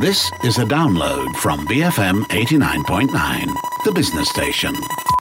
This is a download from BFM 89.9, the business station.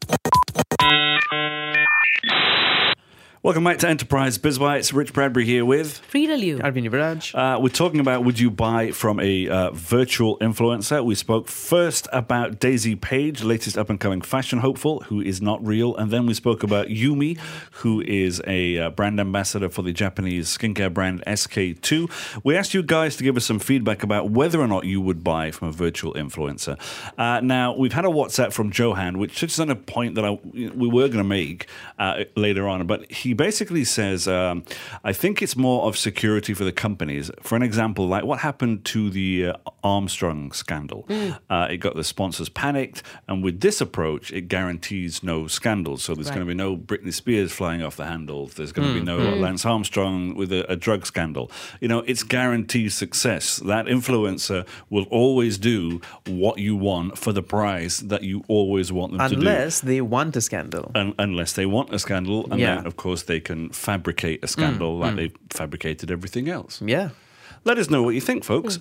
Welcome back to Enterprise BizBytes. Rich Bradbury here with Frida Liu. Arvind Yuvraj. We're talking about would you buy from a virtual influencer. We spoke first about Daisy Page, latest up-and-coming fashion hopeful, who is not real. And then we spoke about Yumi, who is a brand ambassador for the Japanese skincare brand SK-II. We asked you guys to give us some feedback about whether or not you would buy from a virtual influencer. Now, we've had a WhatsApp from Johan, which touches on a point that we were going to make later on, but he basically says, I think it's more of security for the companies. For an example, like what happened to the Armstrong scandal. It got the sponsors panicked, and with this approach, it guarantees no scandals. So there's going to be no Britney Spears flying off the handles. There's going to be no Lance Armstrong with a drug scandal. You know, it's guaranteed success. That influencer will always do what you want for the price that you always want them to do. Unless they want a scandal. Unless they want a scandal. And then, of course, they can fabricate a scandal like they fabricated everything else. Yeah. Let us know what you think, folks.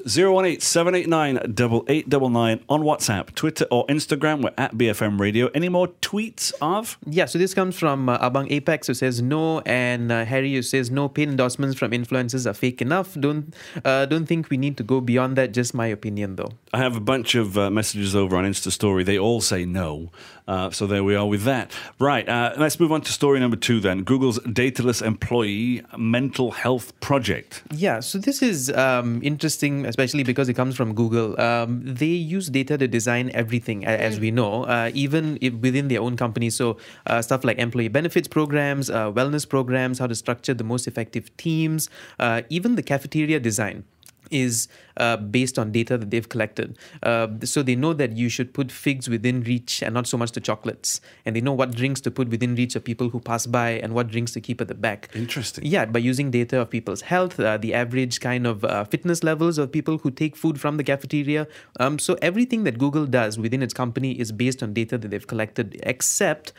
018-789-8899 on WhatsApp, Twitter or Instagram. We're at BFM Radio. Any more tweets of? Yeah, so this comes from Abang Apex, who says no, and Harry, who says no, paid endorsements from influencers are fake enough. Don't think we need to go beyond that. Just my opinion, though. I have a bunch of messages over on Insta Story. They all say no. So there we are with that. Right, let's move on to story number 2 then. Google's dataless employee mental health project. Yeah, so this is interesting, especially because it comes from Google. They use data to design everything, as we know, even within their own company. So stuff like employee benefits programs, wellness programs, how to structure the most effective teams, even the cafeteria design is based on data that they've collected. So they know that you should put figs within reach and not so much the chocolates. And they know what drinks to put within reach of people who pass by and what drinks to keep at the back. Interesting. Yeah, by using data of people's health, the average kind of fitness levels of people who take food from the cafeteria. So everything that Google does within its company is based on data that they've collected, except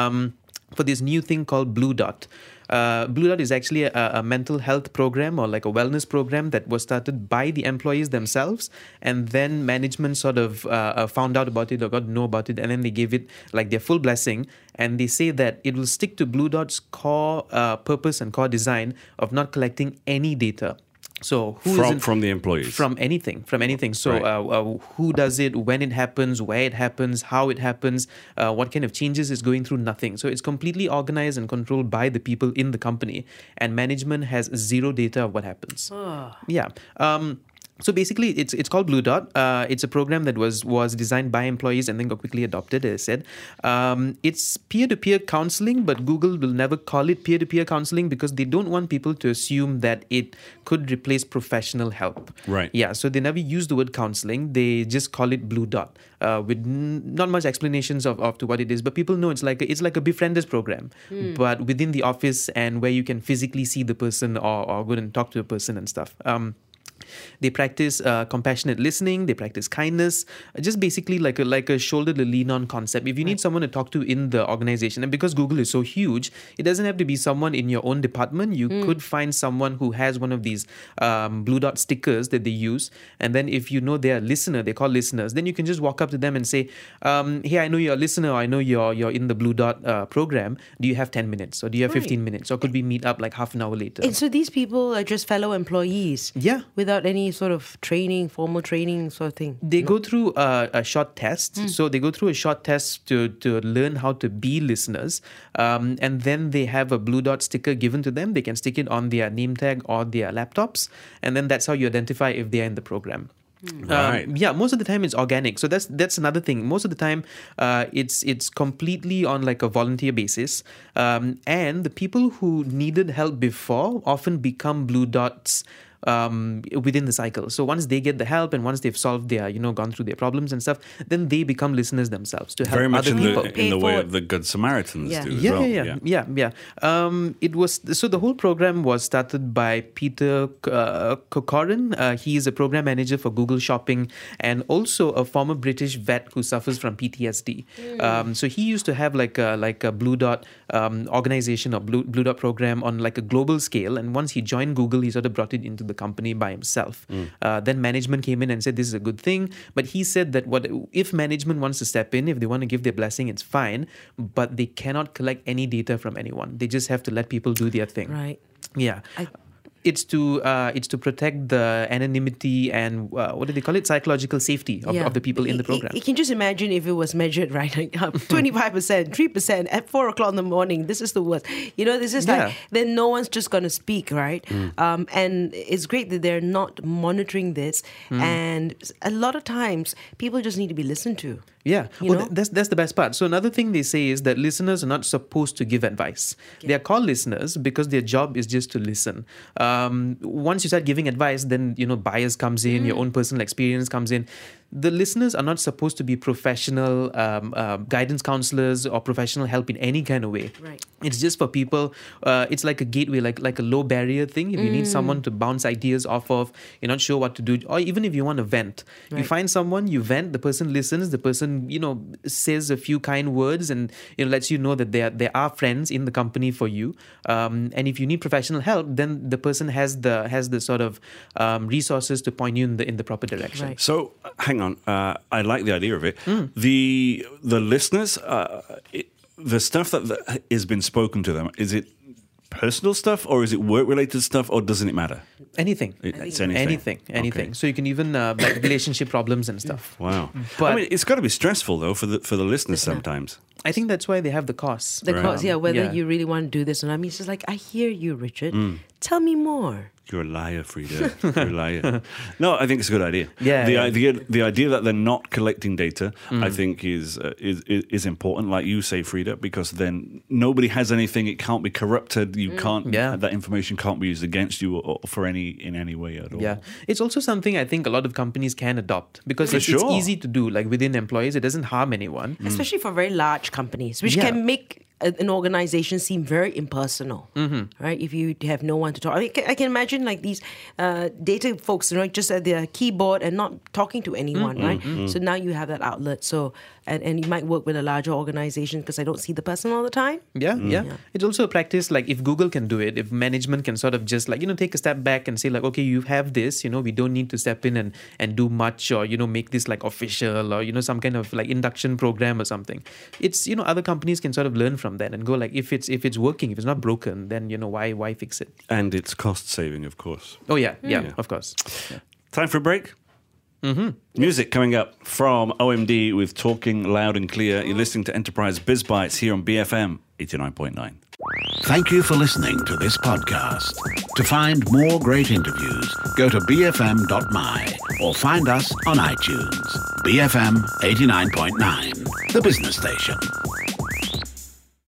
for this new thing called Blue Dot. Blue Dot is actually a mental health program or like a wellness program that was started by the employees themselves, and then management sort of found out about it or got to know about it, and then they gave it like their full blessing, and they say that it will stick to Blue Dot's core purpose and core design of not collecting any data. So from the employees? From anything. So who does it, when it happens, where it happens, how it happens, what kind of changes is going through, nothing. So it's completely organized and controlled by the people in the company, and management has zero data of what happens. Yeah. So basically, it's called Blue Dot. It's a program that was designed by employees and then got quickly adopted, as I said. It's peer-to-peer counseling, but Google will never call it peer-to-peer counseling because they don't want people to assume that it could replace professional help. Right. Yeah, so they never use the word counseling. They just call it Blue Dot with not much explanations of to what it is. But people know it's like a befrienders program, but within the office and where you can physically see the person or go and talk to a person and stuff. They practice compassionate listening. They practice kindness. Just basically like a shoulder to lean on concept. If you need someone to talk to in the organization, and because Google is so huge, it doesn't have to be someone in your own department. You could find someone who has one of these Blue Dot stickers that they use, and then if you know they're a listener, they call listeners, then you can just walk up to them and say, "Hey, I know you're a listener. Or I know you're in the Blue Dot program. Do you have 10 minutes, or do you have 15 minutes, or could we meet up like half an hour later?" And so these people are just fellow employees. Yeah. Without any sort of training, formal training sort of thing. They go through a short test. So they go through a short test to learn how to be listeners. And then they have a Blue Dot sticker given to them. They can stick it on their name tag or their laptops. And then that's how you identify if they're in the program. Right. Yeah, most of the time it's organic. So that's another thing. Most of the time it's completely on like a volunteer basis. And the people who needed help before often become Blue Dots within the cycle. So once they get the help and once they've solved their, gone through their problems and stuff, then they become listeners themselves to help very much other people. in the way of the Good Samaritans do as well. Yeah. It was so the whole program was started by Peter Corcoran. He is a program manager for Google Shopping and also a former British vet who suffers from PTSD. So he used to have like a Blue Dot organization or Blue Dot program on like a global scale. And once he joined Google, he sort of brought it into the company by himself. Then management came in and said this is a good thing, but he said that if management wants to step in, if they want to give their blessing, it's fine, but they cannot collect any data from anyone. They just have to let people do their thing. Right. Yeah. It's to protect the anonymity and what do they call it? Psychological safety of the people in the program. You can just imagine if it was measured, right? 25%, 3% at 4 o'clock in the morning. This is the worst. This is like, then no one's just going to speak, right? And it's great that they're not monitoring this. And a lot of times, people just need to be listened to. Yeah, that's the best part. So another thing they say is that listeners are not supposed to give advice. They are called listeners because their job is just to listen. Once you start giving advice, then bias comes in, your own personal experience comes in. The listeners are not supposed to be professional guidance counselors or professional help in any kind of way. Right. It's just for people. It's like a gateway, like a low barrier thing. If you need someone to bounce ideas off of, you're not sure what to do, or even if you want to vent, you find someone, you vent, the person listens, the person says a few kind words and lets you know that there are friends in the company for you. And if you need professional help, then the person has the sort of resources to point you in the proper direction. Right. So hang on, I like the idea of it. The listeners, the stuff that has been spoken to them, is it personal stuff or is it work-related stuff, or doesn't it matter? Anything. It's anything. Anything. Okay. So you can even like relationship problems and stuff. Wow. But I mean, it's got to be stressful though for the listeners sometimes. I think that's why they have the costs. The cause, whether Yeah. you really want to do this or not. I mean, it's just like, I hear you, Richard. Tell me more. You're a liar, Frida. You're a liar. No, I think it's a good idea. Yeah, The idea that they're not collecting data, I think, is important. Like you say, Frida, because then nobody has anything. It can't be corrupted. You can't. Yeah. That information can't be used against you or in any way at all. Yeah, it's also something I think a lot of companies can adopt because it's sure. easy to do. Like within employees, it doesn't harm anyone. Especially for very large companies, which can make an organization seem very impersonal, right? If you have no one to talk. I mean, I can imagine like these data folks, just at their keyboard and not talking to anyone, right? So now you have that outlet. So and you might work with a larger organization because I don't see the person all the time. Yeah. It's also a practice. Like if Google can do it, if management can sort of just like take a step back and say like, okay, you have this. We don't need to step in and do much or make this like official or some kind of like induction program or something. It's other companies can sort of learn from that and go like, if it's working, if it's not broken, then why fix it? And it's cost saving, of course. Oh yeah, of course. Yeah. Time for a break. Music coming up from OMD with Talking Loud and Clear. You're listening to Enterprise Biz Bites here on BFM 89.9. Thank you for listening to this podcast. To find more great interviews, go to bfm.my or find us on iTunes. BFM 89.9, the business station.